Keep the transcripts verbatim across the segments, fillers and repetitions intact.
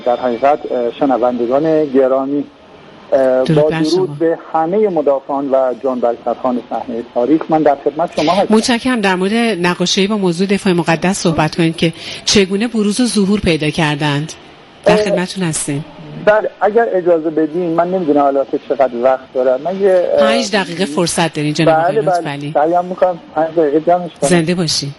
در حقیقت شنوندگان گرامی، با درود به همه مدافعان و جانبرکتان صحنه تاریخ، من در خدمت شما هستم. متشکرم. در مورد نقاشی با موضوع دفاع مقدس صحبت کنید که چگونه بروز و ظهور پیدا کردند. در خدمتتون هستیم. بله، اگر اجازه بدین، من نمیدونم البته چقدر وقت دارم. من یه پنج دقیقه فرصت دارین جناب آقای لطفعلی. بله بله، سعیم میکنم پنج دقیقه جمعش کنم. زنده باشی.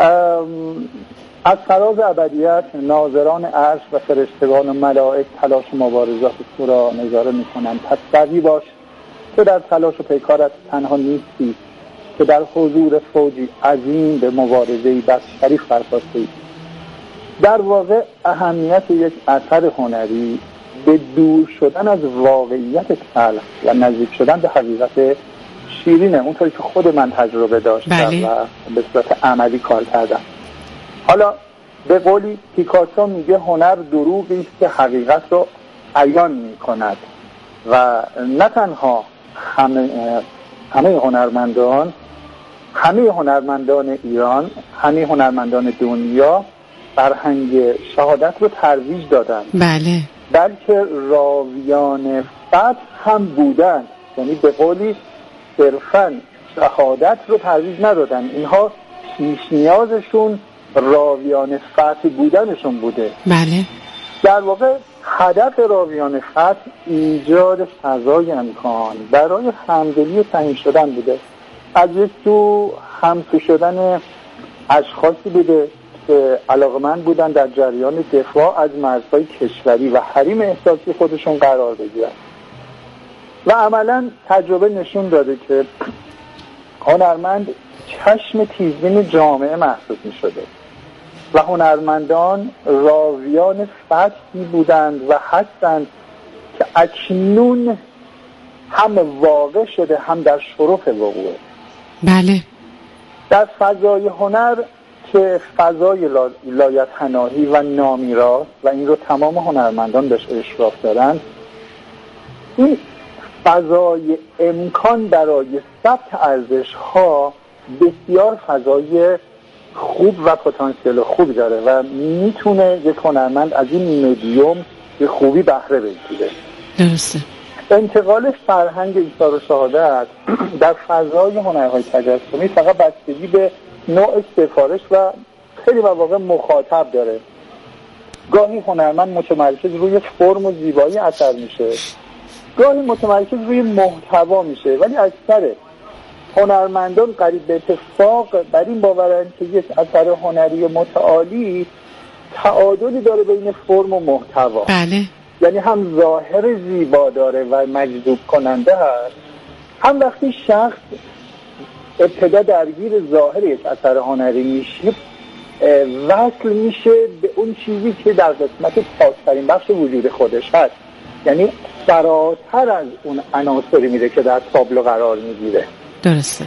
از فراز ابدیت ناظران عرش و فرشتگان و ملائک تلاش و مبارزات تو را نظاره میکنند. پس قوی باش که در تلاش و پیکارت تنها نیستی، که در حضور فوجی عظیم به مبارزه‌ای بس شریف برخواسته. در واقع اهمیت یک اثر هنری به دور شدن از واقعیت تلخ و نزدیک شدن به حقیقت شیرینه، اونطوری که خود من تجربه داشتم. بله. و به صورت عملی کار کردم. حالا به قولی پیکاسو میگه هنر دروغی است که حقیقت رو عیان میکند و نه تنها همه همه هنرمندان همه هنرمندان ایران، همه هنرمندان دنیا فرهنگ شهادت رو ترویج دادن. بله. بلکه راویان فتح هم بودن، یعنی به قولی صرفاً شهادت رو ترویج ندادن، اینها پیش نیازشون راویان فتح بودنشون بوده. بله. در واقع هدف راویان فتح ایجاد فضای امکان برای همدلی و تهیه شدن بوده. از یک تو همسو شدن اشخاصی بوده که علاقمند بودن در جریان دفاع از مرزهای کشوری و حریم احساسی خودشون قرار بگیرن و عملاً تجربه نشون داده که هنرمند چشم تیزبین جامعه محسوب می شده و هنرمندان راویان فتحی بودند و هستند که اکنون هم واقع شده هم در شرف وقوعه. بله. در فضای هنر که فضای لایتحناهی و نامیراست و این رو تمام هنرمندان بهش اشراف دارند، این فضای امکان برای ثبت ارزش‌ها بسیار فضای خوب و پتانسیل خوب داره و میتونه یک هنرمند از این مدیوم به خوبی بهره بگیره. درسته. انتقال فرهنگ ایثار و شهادت در فضای هنرهای تجسمی فقط بستگی به نوع سفارش و خیلی مواقع مخاطب داره. گاهی هنرمند متمرکز روی فرم و زیبایی اثر میشه، گاهی متمرکز روی محتوا میشه، ولی اکثر هنرمندان قریب به اتفاق بر این باورند که یک اثر هنری متعالی تعادلی داره بین فرم و محتوا. بله. یعنی هم ظاهر زیبا داره و مجذوب کننده هست، هم وقتی شخص ابتدا درگیر ظاهر یک اثر هنری میشه وصل میشه به اون چیزی که در قسمت پاکترین بخش وجود خودش هست، یعنی فراتر از اون عناصری میره که در تابلو قرار میگیره. درسته.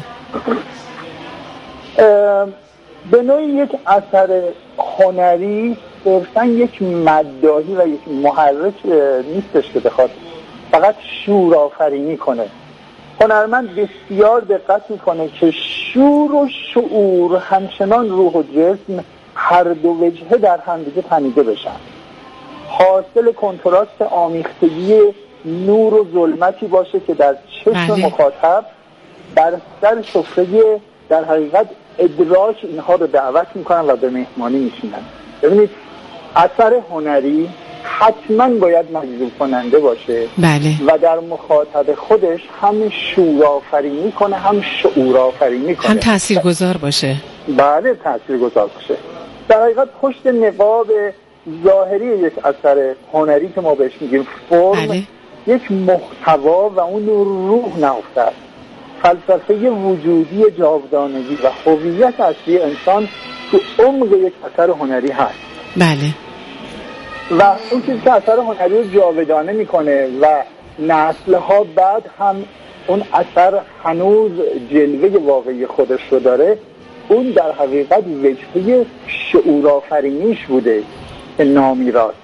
به نوعی یک اثر هنری صرفاً یک مداحی و یک محرک نیستش که بخواد فقط شور آفرینی کنه. هنرمند بسیار دقت میکنه که شور و شعور همچنان روح و جسم هر دو وجهه در هم دیگه تنیده بشن، حاصل کنتراست آمیختگی نور و ظلمتی باشه که در چشم بله. مخاطب بر سر سفره در حقیقت ادراک اینها رو دعوت میکنن و به مهمانی میشینن. ببینید اثر هنری حتما باید مجذوب کننده باشه. بله. و در مخاطب خودش هم شور آفرینی کنه، هم شعور آفرینی کنه، هم تاثیرگذار باشه. بله، تاثیرگذار باشه. در حقیقت پشت نقاب ظاهری یک اثر هنری که ما بهش میگیم فرم، بله. یک محتوا و اون روح نهفته است. فلسفه وجودی جاودانگی و هویت اصلی انسان تو عمق یک اثر هنری هست. بله. و اون چیزی که اثر هنری رو جاودانه میکنه و نسل‌ها بعد هم اون اثر هنوز جلوه واقعی خودش رو داره، اون در حقیقت وجهه شعورآفرینیش بوده که نامیراست.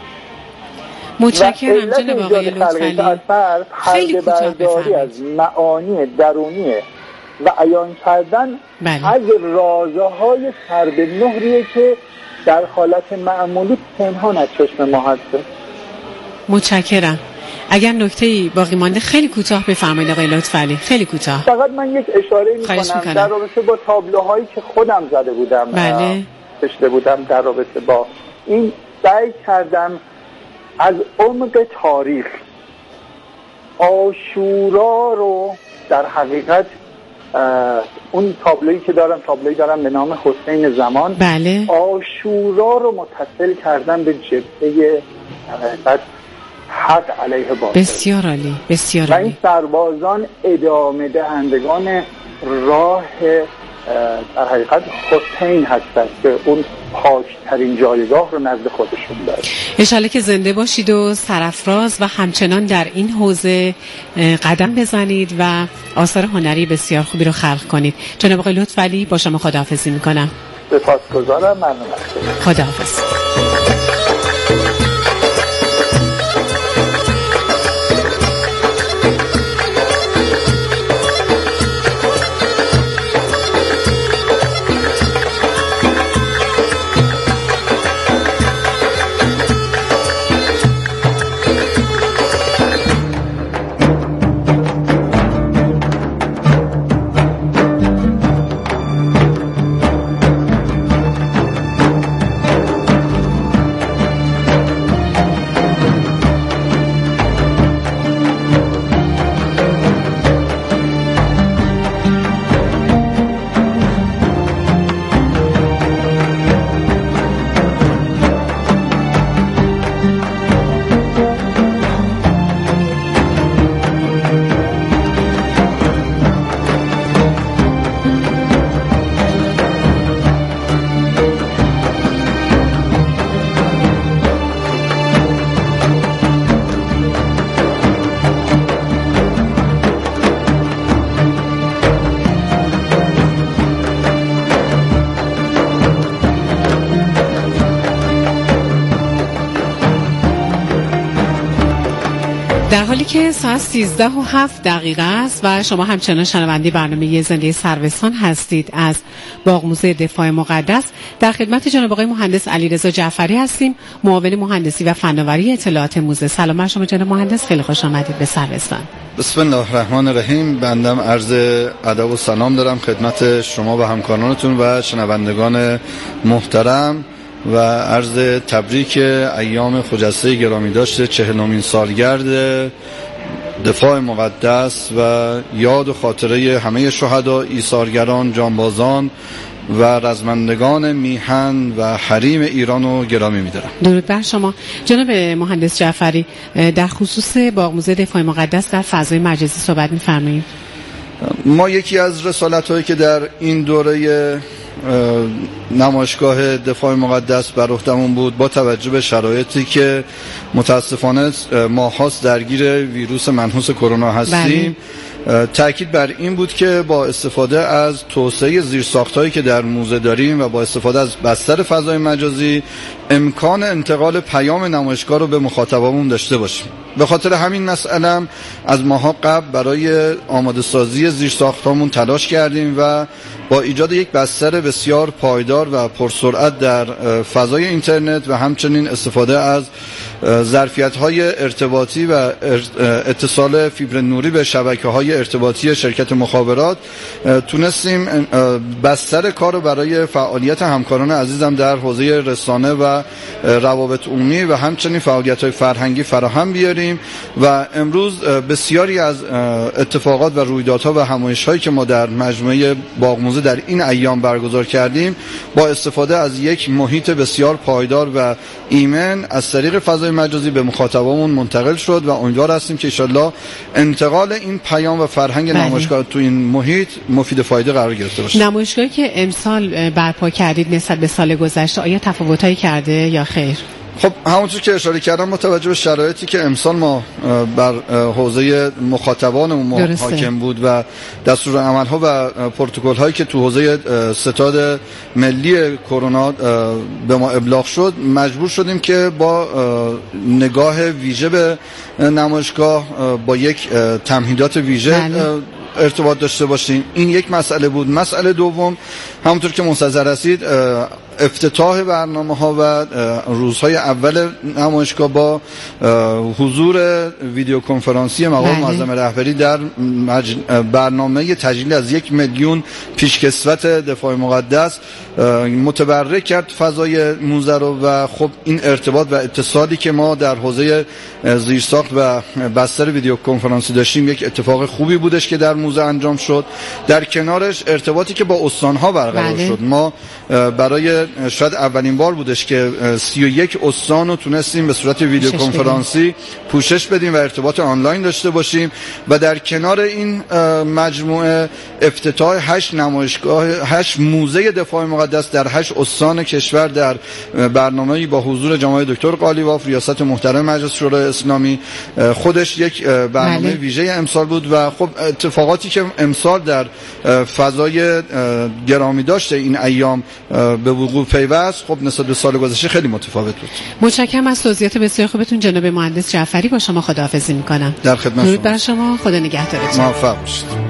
متشکرم جناب آقای لطفعلی. اثر پرده برداری از معانی درونی و عیان کردن بله. از رازهای سر به مهریه که در حالت معمولی پنهان از چشم ما هست. متشکرم. اگر نکته‌ای باقی مانده خیلی کوتاه بفرمایید آقای لطفعلی، خیلی کوتاه. فقط من یک اشاره می‌کنم در رابطه با تابلوهایی که خودم زده بودم، بله، کشیده بودم در رابطه با این، سعی کردم از عمق تاریخ عاشورا رو در حقیقت اون تابلویی که دارم تابلویی دارم به نام حسین زمان، بله، عاشورا رو متصل کردم به جبهه حقیقت حق علیه باطل. بسیار عالی، بسیار عالی. و این سربازان ادامه دهندگان راه در حقیقت حسین هستند که اون پاکترین جایگاه رو نزد خودشون داره. انشالله که زنده باشید و سرافراز و همچنان در این حوزه قدم بزنید و آثار هنری بسیار خوبی رو خلق کنید. جناب آقای لطفعلی، با شما خداحافظی میکنم. سپاسگزارم، ممنون هستم. خداحافظ. در حالی که ساعت سیزده و هفت دقیقه است و شما همچنان شنونده برنامه زنده سروستان هستید از باغ موزه دفاع مقدس، در خدمت جناب آقای مهندس علیرضا جعفری هستیم، معاون مهندسی و فناوری اطلاعات موزه. سلام بر شما جناب مهندس، خیلی خوش آمدید به سروستان. بسم الله الرحمن الرحیم. بندم عرض ادب و سلام دارم خدمت شما و همکارانتون و شنوندگان محترم و عرض تبریک ایام خجسته گرامی داشته چهلمین سالگرد دفاع مقدس و یاد و خاطره همه شهدا، ایثارگران، جانبازان و رزمندگان میهن و حریم ایران رو گرامی می‌دارم. درود بر شما جناب مهندس جعفری. در خصوص باغ موزه دفاع مقدس در فضای مجازی صحبت می‌فرمایید. ما یکی از رسالت‌هایی که در این دوره نمایشگاه دفاع مقدس بر عهده‌مون بود، با توجه به شرایطی که متاسفانه ماهاست درگیر ویروس منحوس کرونا هستیم، تأکید بر این بود که با استفاده از توسعه زیرساخت‌هایی که در موزه داریم و با استفاده از بستر فضای مجازی امکان انتقال پیام نمایشگاه رو به مخاطبامون داشته باشیم. به خاطر همین مسئله از ماها قبل برای آماده سازی زیرساخت‌هامون تلاش کردیم و با ایجاد یک بستر بسیار پایدار و پرسرعت در فضای اینترنت و همچنین استفاده از ظرفیت‌های ارتباطی و اتصال فیبر نوری به شبکه‌های ارتباطی شرکت مخابرات تونستیم بستر کار رو برای فعالیت همکاران عزیزم در حوزه رسانه و روابط عمومی و همچنین فعالیت‌های فرهنگی فراهم بیاریم و امروز بسیاری از اتفاقات و رویدادها و همایش‌هایی که ما در مجموعه باغ موزه در این ایام برگزار کردیم با استفاده از یک محیط بسیار پایدار و ایمن از طریق فضای مجازی به مخاطبامون منتقل شد و امیدوار هستیم که انشالله انتقال این پیام و فرهنگ بله. نمایشگاه تو این محیط مفید فایده قرار گرفته باشه. نمایشگاهی که امسال برپا کردید نسبت به سال گذشته آیا تفاوتایی کرده یا خیر؟ خب همونطور که اشاره کردم با توجه به شرایطی که امسال ما بر حوزه مخاطبانمون حاکم بود و دستورالعمل‌ها و پروتکل‌هایی که تو حوزه ستاد ملی کرونا به ما ابلاغ شد، مجبور شدیم که با نگاه ویژه به نمایشگاه با یک تمهیدات ویژه بله. ارتباط داشته باشیم. این یک مسئله بود. مسئله دوم همونطور که مستحضر هستید افتتاح برنامه‌ها و روزهای اول نمایشگاه با حضور ویدیو کنفرانسی مقام معظم رهبری در مج... برنامه تجلیل از یک میلیون پیشکسوت دفاع مقدس متبرک کرد فضای موزه رو و خب این ارتباط و اتصالی که ما در حوزه زیرساخت و بستر ویدیو کنفرانسی داشتیم یک اتفاق خوبی بودش که در موزه انجام شد. در کنارش ارتباطی که با استان‌ها برقرار بله. شد. ما برای شاید اولین بار بودش که سی و یک استان رو تونستیم به صورت ویدیو کنفرانسی پوشش بدیم و ارتباط آنلاین داشته باشیم و در کنار این مجموعه افتتاح هشت نمایشگاه هشت موزه دفاع مقدس در هشت استان کشور در برنامه‌ای با حضور جناب دکتر قالیباف ریاست محترم مجلس شورای اسلامی خودش یک برنامه بله. ویژه امسال بود و خب اتفاقاتی که امسال در فضای گرامی داشته این ایام به وقوع پیوست خب نسبت به سال گذشته خیلی متفاوت بود. متشکرم از توضیحات بسیار خوبتون جناب مهندس جعفری. با شما خداحافظی می‌کنم. در خدمت شما. درود بر شما. خدا نگهدارتون. موفق باشید.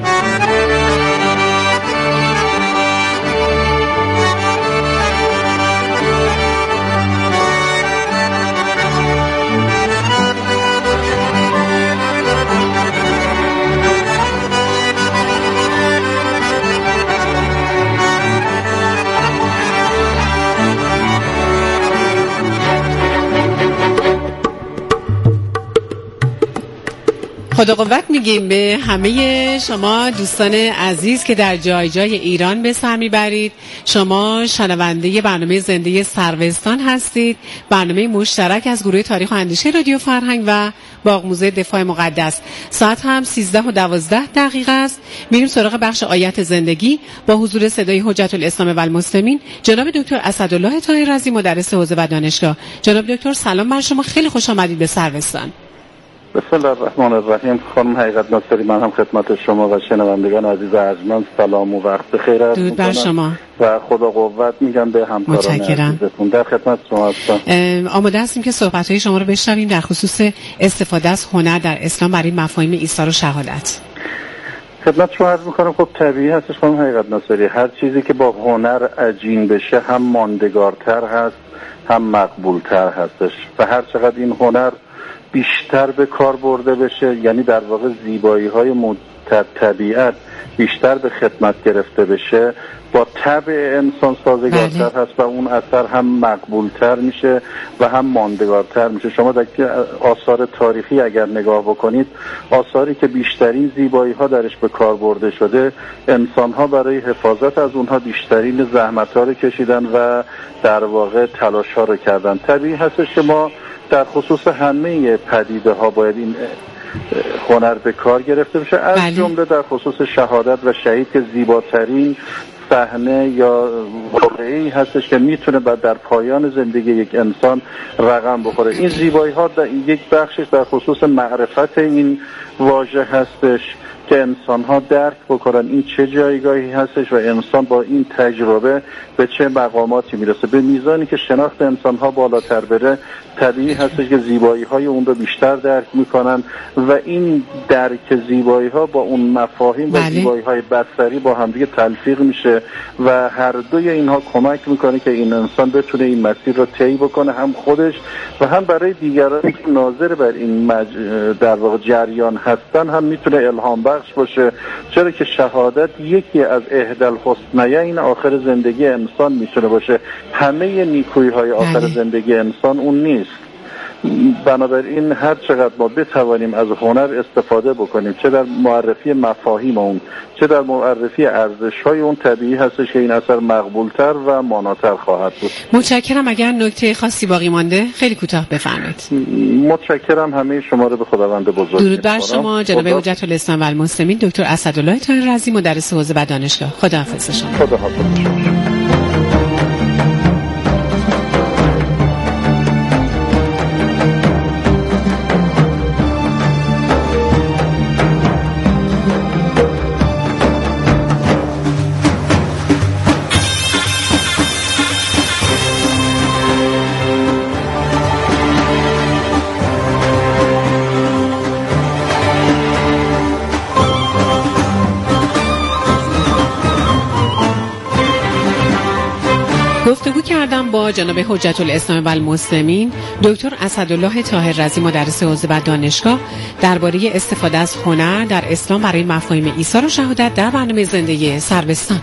خدا قوت میگیم به همه شما دوستان عزیز که در جای جای ایران به سر میبرید. شما شنونده برنامه زنده سروستان هستید، برنامه مشترک از گروه تاریخ و اندیشه رادیو فرهنگ و باغ موزه دفاع مقدس. ساعت هم سیزده و دوازده دقیقه است. میریم سراغ بخش آیت زندگی با حضور صدای حجت الاسلام و المسلمین جناب دکتر اسدالله طاهر رضی مدرس حوزه و دانشگاه. جناب دکتر سلام بر شما، خیلی خوش آمدید به سروستان. بسم الله الرحمن الرحیم. خانم حقیقت ناصری، من هم خدمت شما و شنوندگان عزیز ارجمند سلام و وقت بخیر عرض درود بر شما و خدا قوت میگم به همکاران عزیزتون. در خدمت شما هستم. آماده هستیم که صحبت‌های شما رو بشنویم در خصوص استفاده از هنر در اسلام برای مفاهیم ایثار و شهادت. خدمت شما عرض میکنم خب طبیعی هستش خانم حقیقت ناصری، هر چیزی که با هنر عجین بشه هم ماندگارتر هست هم مقبولتر هستش و هر چقدر این هنر بیشتر به کار برده بشه، یعنی در واقع زیبایی های طبیعت بیشتر به خدمت گرفته بشه، با طبع انسان سازگارتر هست و اون اثر هم مقبولتر میشه و هم ماندگارتر میشه. شما در آثار تاریخی اگر نگاه بکنید، آثاری که بیشترین زیبایی ها درش به کار برده شده، انسان ها برای حفاظت از اونها بیشترین زحمت ها رو کشیدن و در واقع تلاش ها رو کردن. طبیعی هستش که ما در خصوص همه پدیده ها باید این هنر به کار گرفته بشه، از جمله در خصوص شهادت و شهید که زیباترین صحنه یا واقعی هستش که میتونه بعد در پایان زندگی یک انسان رقم بخوره. این زیبایی ها در یک بخشش در خصوص معرفت این واژه هستش که انسان ها درک بکنن این چه جایگاهی هستش و انسان با این تجربه به چه مقاماتی میرسه. به میزانی که شناخت انسان ها بالاتر بره، طبیعی هستش که زیبایی های اون رو بیشتر درک میکنن و این درک زیبایی ها با اون مفاهیم و زیبایی های بصری با همدیگه تلفیق میشه و هر دوی اینها کمک میکنه که این انسان بتونه این مسیر رو طی بکنه، هم خودش و هم برای دیگرانی که ناظر بر این مج... در واقع جریان هستن هم میتونه الهام بخش باشه، چرا که شهادت یکی از احدی الحسنیین آخر زندگی انسان میتونه باشه. همه نیکویی های آخر زندگی انسان اون نیست. بنابراین هر چقدر ما بتوانیم از هنر استفاده بکنیم، چه در معرفی مفاهیم اون چه در معرفی ارزش‌های اون، طبیعی هستش که این اثر مقبولتر و ماناتر خواهد بود. متشکرم. اگر نکته خاصی باقی مانده خیلی کوتاه بفرمایید. متشکرم. همه شما رو به خداوند بزرگ درود بر شما جناب حجت الاسلام و المسلمین دکتر اسدالله طاهر رضی مدرس حوزه و دانشگاه. خداحافظ شما. خداحافظ شما. کردم با جناب حجت الاسلام و المسلمین دکتر اسدالله طاهر رضی مدرس حوزه و دانشگاه درباره استفاده از هنر در اسلام برای مفاهیم ایثار و شهادت در برنامه زنده سروستان.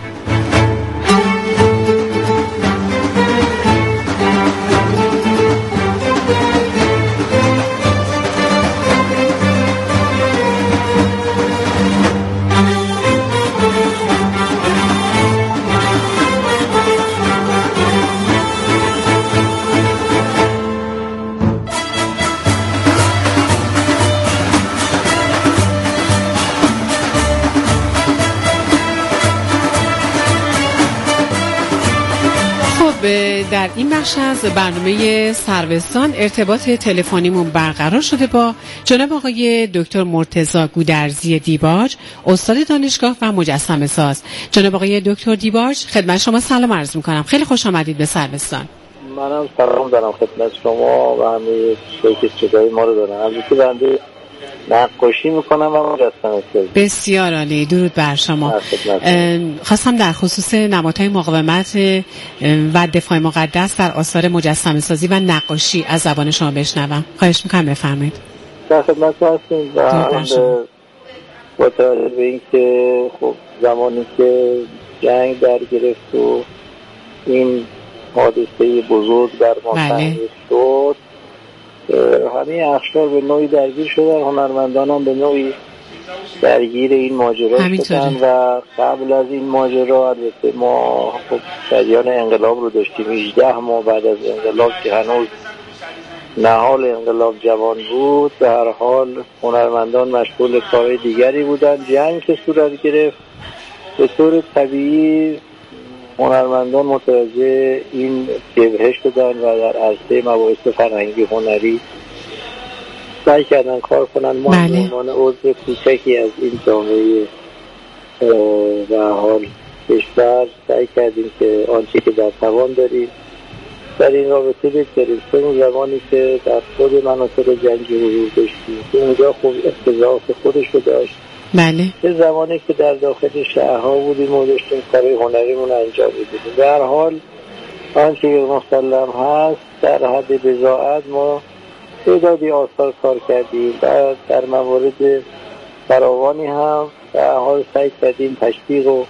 در این بخش از برنامه سروستان ارتباط تلفنیمون برقرار شده با جناب آقای دکتر مرتضی گودرزی دیباج، استاد دانشگاه و مجسمه ساز. جناب آقای دکتر دیباج، خدمت شما سلام عرض می‌کنم. خیلی خوش آمدید به سروستان. منم سلام دارم خدمت شما و همه شرکت صدای ما رو دارم. البته بنده نقاشی میکنم و مجسمه سازی. بسیار عالی، درود بر شما. خواستم در خصوص نمادهای مقاومت و دفاع مقدس در آثار مجسمه سازی و نقاشی از زبان شما بشنوم. خواهش میکنم بفرمایید. در خدمت هستیم و با توجه به این که خب زمانی که جنگ در گرفت و این حادثه بزرگ در ما تحریک شد، همه اخشار به نوعی درگیر شدن، هنرمندان هم به نوعی درگیر این ماجرا شدن و قبل از این ماجرا البته ما خب جریان انقلاب رو داشتیم. هجده ماه بعد از انقلاب که هنوز نهال انقلاب جوان بود، به هر حال هنرمندان مشغول کار دیگری بودن. جنگ که صورت گرفت به طور طبیعی هنرمندان متوجه این جبهه شدن و در عرصه مباحث فرهنگی هنری سعی کردن کار کنن. ما به عنوان عضو کوچکی از این جامعه به حال کشور سعی کردیم که آنچه که در توان داریم در این رابطه بگذاریم. چون اون زمانی که در خود مناطق جنگی حضور داشتیم اونجا خوب اختضاعات خودش رو داشت. بله. به زمانی که در داخل شهرها بودیم و داشتیم کارهای هنریمون انجام میدادیم. در حال آنچه که مسلم هست در حد بضاعت ما تعدادی آثار کار کردیم و در موارد فراوانی هم در حال سعی کردیم تشویق و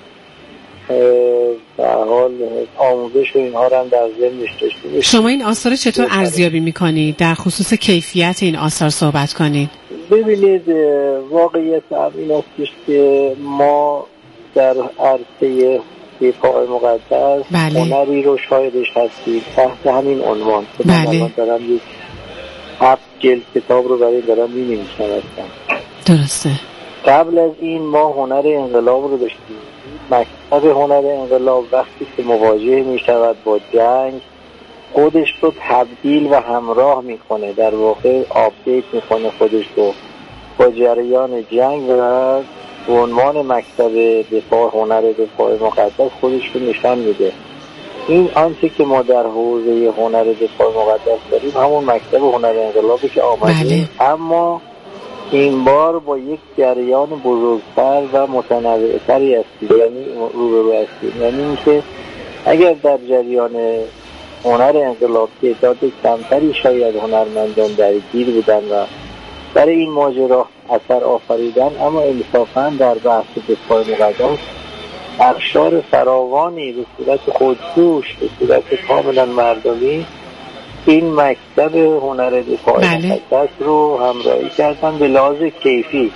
در حال آموزش و اینها رو هم در ذهنش داشتیم. شما این آثار چطور ارزیابی میکنید؟ در خصوص کیفیت این آثار صحبت کنید. ببینید واقعیت هم این است که ما در عرصه دفاع مقدس بله. هنری رو شاهدش هستیم تحت همین عنوان که بله. من دارم یک هفت جلد کتاب رو برای دارم می نویسم. درسته. قبل از این ما هنر انقلاب رو داشتیم. مکتب هنر انقلاب وقتی که مواجه می شود با جنگ خودش رو تبدیل و همراه میکنه، در واقع آپدیت میکنه خودش رو با جریان جنگ و به عنوان مکتب دفاع هنر دفاع مقدس خودش رو نشان میده. این آنچه که ما در حوزه هنر دفاع مقدس داریم همون مکتب هنر انقلابی که آمده. بله. اما این بار با یک جریان بزرگتر و متنوعتری هستیم، یعنی روبرو هستیم. یعنی اینکه اگر در جریان هنر انقلاب تعداد کمتری شاید هنرمندان درگیر بودن و برای این ماجرا اثر آفریدن، اما انصافاً در بحث دفاع مقدس اقشار فراوانی به صورت خودجوش به صورت کاملا مردمی این مکتب هنر دفاع بله. مقدس رو همراهی کردن به لحاظ کیفی.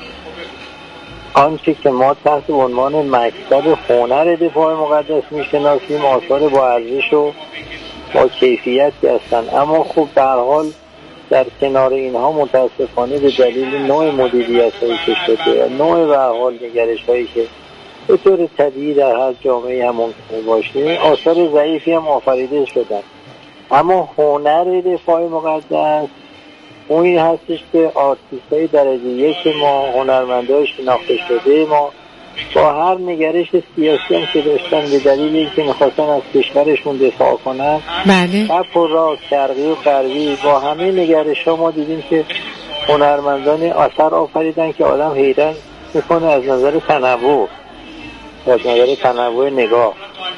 آنچه که ما تحت عنوان مکتب هنر دفاع مقدس میشناسیم آثار با ارزش و با کیفیتی هستن، اما خب در حال در کنار اینها متاسفانه به دلیل نوع مدیریت هایی که شده و نوع به حال نگرش هایی که به طور طبیعی در هر جامعه هم ممکنه باشه آثار ضعیفی هم آفریده شدن. اما هنر دفاع مقدس اون این هستش که آرتیست های درجه یک ما، هنرمندای شناخته شده ما با هر نگرش سیاسی هم که داشتن به دلیل اینکه میخواستن از کشورشون دفاع کنن، بله. چپ و راست، شرقی و غربی، با همه نگرش ها ما دیدیم که هنرمندان اثر آفریدن که آدم حیرت میکنه از نظر تنوع از نظر تنوع نگاه.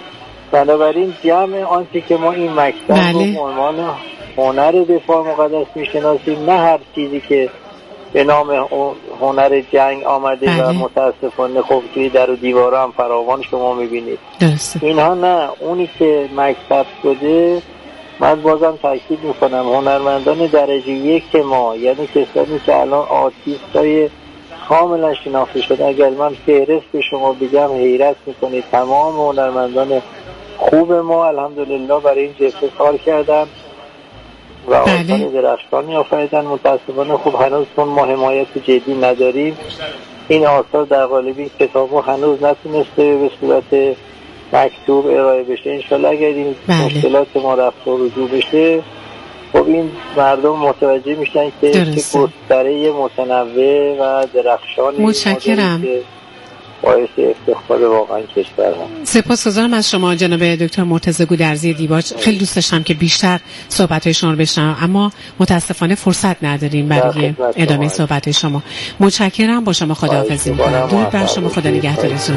بنابراین جمع آنچه که ما این مکتب بله. رو به عنوان هنر دفاع مقدس میشناسیم، نه هر چیزی که به نام هنر جنگ آمده بله. و متاسفانه خب توی در و دیواره هم فراوان شما میبینید درسته. اینها نه، اونی که مکتب شده، من بازم تاکید میکنم هنرمندان درجه یک ما، یعنی کسانی که الان آرتیستای کاملا شناخته شده، اگر من فهرست به شما بگم حیرت میکنید. تمام هنرمندان خوب ما الحمدلله برای این جبهه کار کردن و آثار درخشانی آفریدن. متاسفانه خب هنوز چون ما حمایت جدی نداریم، این آثار در قالب این کتابو هنوز نتونسته به صورت مکتوب ارائه بشه. انشالله اگر این بله. مشکلات ما رفت و رجوع بشه، خب این مردم متوجه میشن که چه گستره متنوع و درخشانی متشکرم که باعث افتخار واقعا کشور هم. سپاسگزارم از شما جناب دکتر مرتضی گودرزی دیباج. خیلی دوست داشتم که بیشتر صحبت‌های شما رو بشنوم، اما متاسفانه فرصت نداریم برای ادامه صحبت شما. متشکرم، با شما خداحافظی می‌کنم. درود بر شما، خدا نگهدارتون.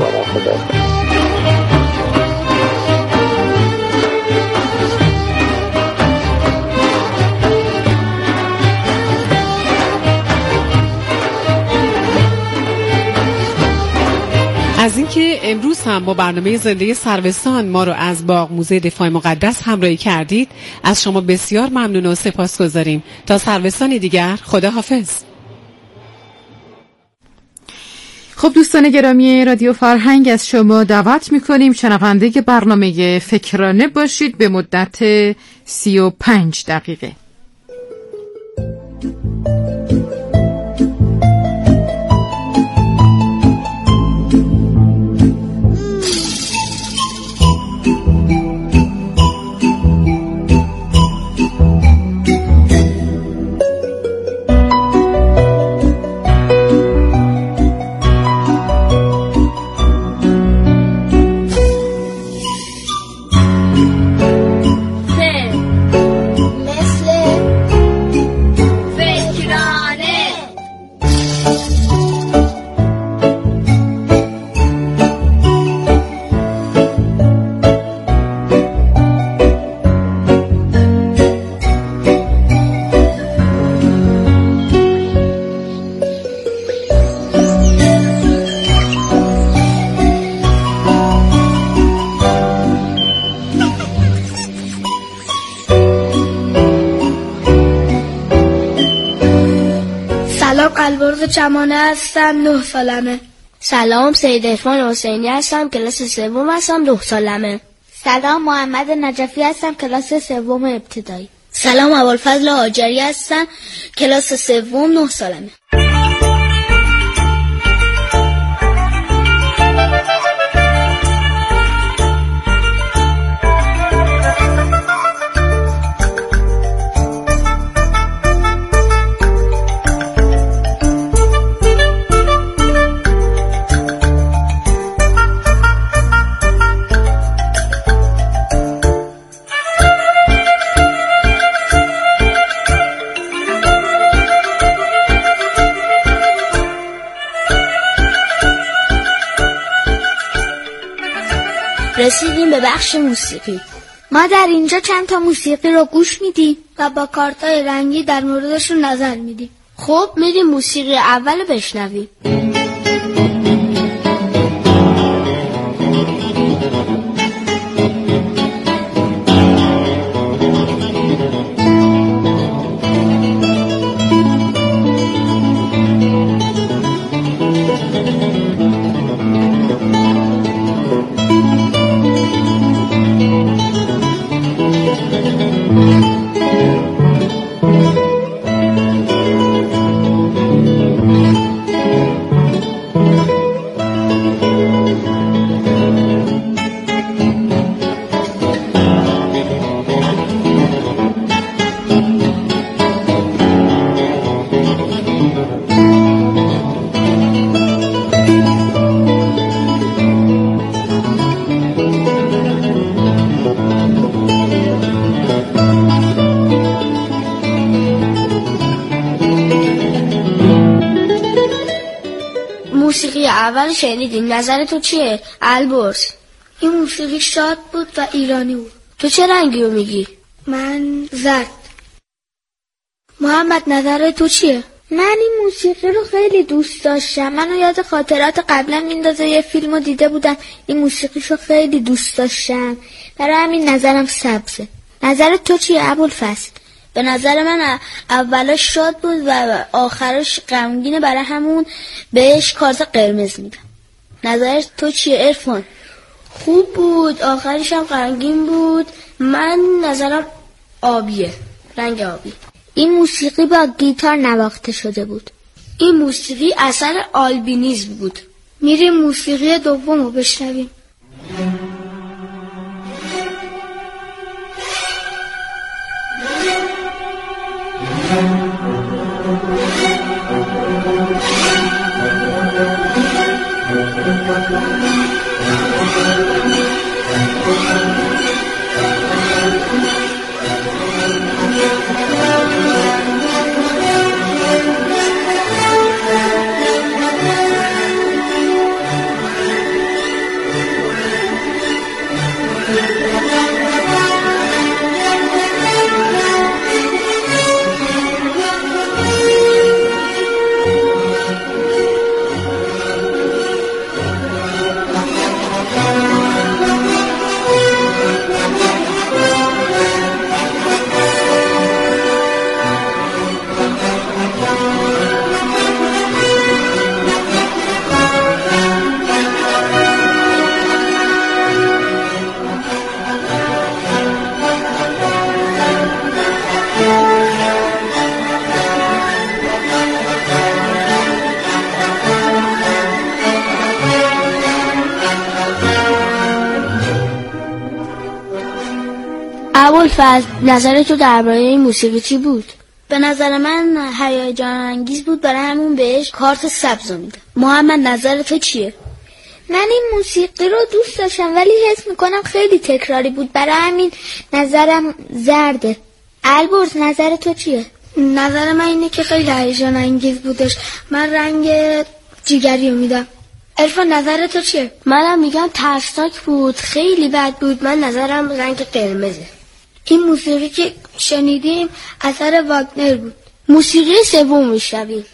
از اینکه امروز هم با برنامه زنده سروستان ما رو از باغ موزه دفاع مقدس همراهی کردید، از شما بسیار ممنون و سپاسگزاریم. تا سروستانی دیگر، خدا حافظ. خب دوستان گرامی رادیو فرهنگ، از شما دعوت میکنیم شنونده برنامه فکرانه باشید به مدت سی و پنج دقیقه. البرز چمانه هستم، نه سالمه. سلام، سید عرفان حسینی هستم، کلاس سوم هستم، نه سالمه. سلام، محمد نجفی هستم، کلاس سوم ابتدایی. سلام، ابوالفضل هاجری هستم، کلاس سوم، نه سالمه. رسیدیم به بخش موسیقی. ما در اینجا چند تا موسیقی رو گوش میدیم و با کارتای رنگی در موردشون نظر میدیم. خب میریم موسیقی اول بشنویم. موسیقی اول شنیدیم، نظر تو چیه البرز؟ این موسیقی شاد بود و ایرانی بود. تو چه رنگی رو میگی؟ من زرد. محمد نظر تو چیه؟ من این موسیقی رو خیلی دوست داشتم. منو یاد خاطرات قبلا میندازه. یه فیلمو دیده بودم این موسیقیشو خیلی دوست داشتم، برای همین نظرم سبزه. نظر تو چیه ابوالفضل؟ به نظر من اولش شاد بود و آخرش غمگینه، برای همون بهش کارت قرمز میدم. نظر تو چیه عرفان؟ خوب بود، آخرش هم غمگین بود. من نظرم آبیه، رنگ آبی. این موسیقی با گیتار نواخته شده بود. این موسیقی اثر آلبینیسم بود. میریم موسیقی دومو بشنویم. ابوالفضل، نظر تو درباره این موسیقی چی بود؟ به نظر من هیجان انگیز بود، برای همون بهش کارت سبز میدم. محمد، نظر تو چیه؟ من این موسیقی رو دوست داشتم ولی حس میکنم خیلی تکراری بود، برای همین نظرم زرده. البرز، نظر تو چیه؟ نظر من اینه که خیلی هیجان انگیز بودش. من رنگ جیگری رو میدم. عرفان، نظر تو چیه؟ منم میگم ترسناک بود، خیلی بد بود. من نظرم رنگ قرمزه. این موسیقی که شنیدیم اثر واگنر بود. موسیقی سوم میشنویم.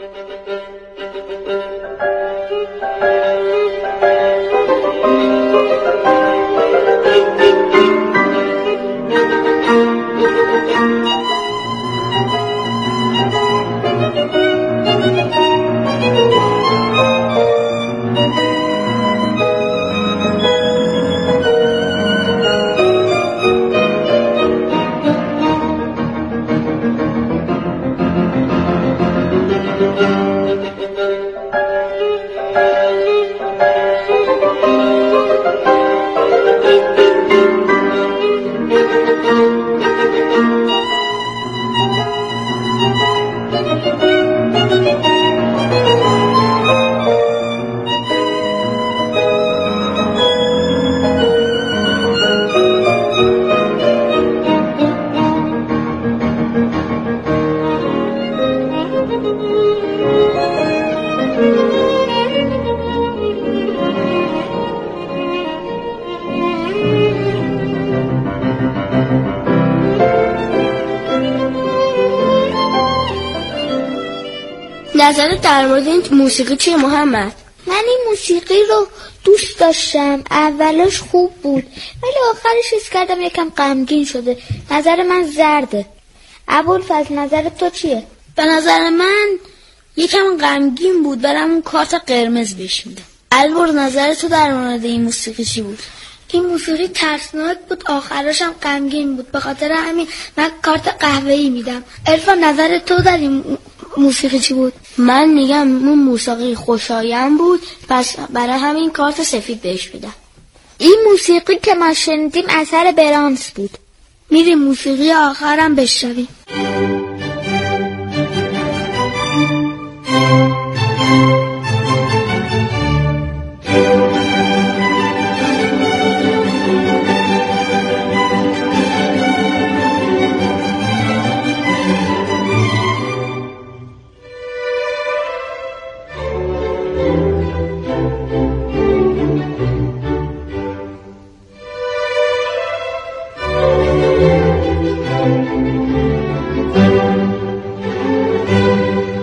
نظرت در مورد این موسیقی چیه محمد؟ من این موسیقی رو دوست داشتم، اولش خوب بود ولی آخرش حس کردم یکم غمگین شده. نظر من زرده. ابوالفضل، نظر تو چیه؟ به نظر من یکم غمگین بود، برام اون کارت قرمز بهش میدم. البرز، نظر تو در مورد این موسیقی چی بود؟ این موسیقی ترسناک بود، آخرش هم غمگین بود، به خاطر همین من کارت قهوه‌ای میدم. عرفان، نظر تو در این موسیقی چی بود؟ من میگم اون موسیقی خوشایند بود، پس برای همین کارت سفید بهش میدم. این موسیقی که ما شنیدیم اثر برانس بود. میریم موسیقی آخرم بشنویم.